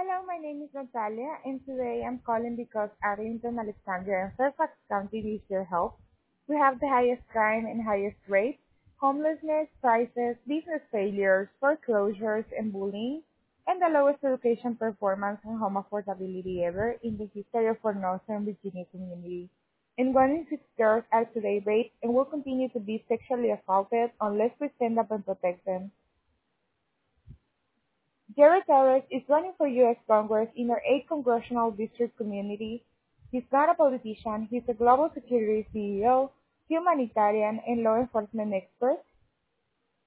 Hello, my name is Natalia, and today I'm calling because Arlington, Alexandria, and Fairfax County needs your help. We have the highest crime and highest rates, homelessness, prices, business failures, foreclosures, and bullying, and the lowest education performance and home affordability ever in the history of our Northern Virginia community. And 1 in 6 girls are today raped and will continue to be sexually assaulted unless we stand up and protect them. Jared Torres is running for U.S. Congress in our 8th congressional district community. He's not a politician, he's a global security CEO, humanitarian, and law enforcement expert